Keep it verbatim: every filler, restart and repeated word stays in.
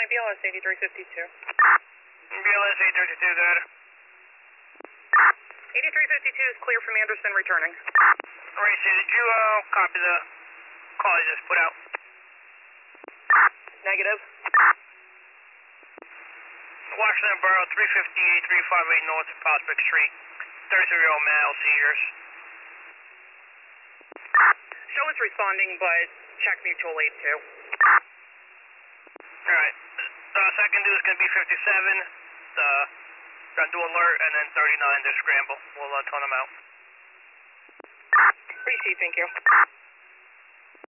B L S eighty-three fifty-two. B L S eighty-three fifty-two, got it. eighty-three fifty-two is clear from Anderson returning. Racer, did you uh, copy the call I just put out? Negative. Washington Borough, three fifty-eight, three fifty-eight North Prospect Street. thirty-three-year-old male, seizures. Show is responding, but check mutual aid too. Alright. Uh, second dude is going to be fifty-seven. Uh, got to alert, and then thirty-nine to scramble. We'll uh, tone them out. Appreciate, thank you.